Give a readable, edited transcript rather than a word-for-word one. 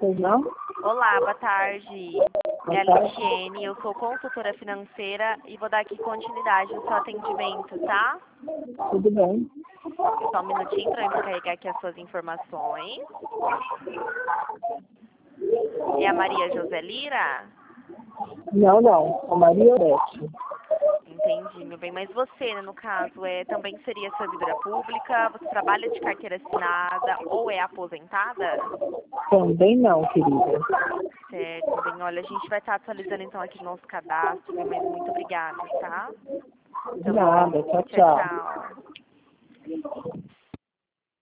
Pois não? Olá, boa tarde. É a Lixiene, eu sou consultora financeira e vou dar aqui continuidade no seu atendimento, tá? Tudo bem. Só um minutinho para eu carregar aqui as suas informações. É a Maria José Lira? Não. A Maria Oreste. Entendi, meu bem. Mas você, né, no caso, também seria servidora pública? Você trabalha de carteira assinada ou é aposentada? Também não, querida. Certo, meu bem. Olha, a gente vai estar atualizando então aqui o nosso cadastro, viu? Mas muito obrigada, tá? De nada. Tchau, Tchau, tchau. tchau.